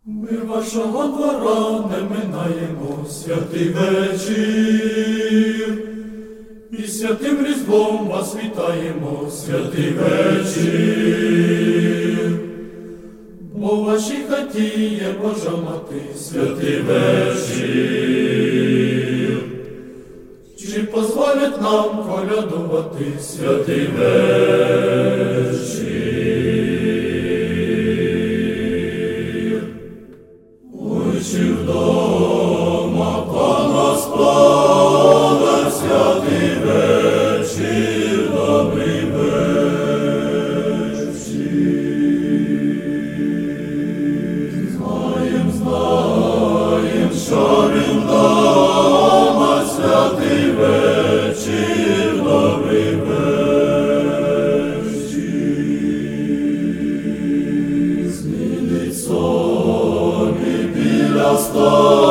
Ми вашого двора не минаємо, святий вечір, і святим Різдвом вас вітаємо, святий вечір. Бо в вашій хаті є Божа Мати, святий вечір. Чи позволять нам колядувати, святий вечір? Ой, чи вдома Пана спала, святий вечір, добрий вечір. Знаєм, що він вдома, святий вечір, добрий вечір. Змінить собі біля столу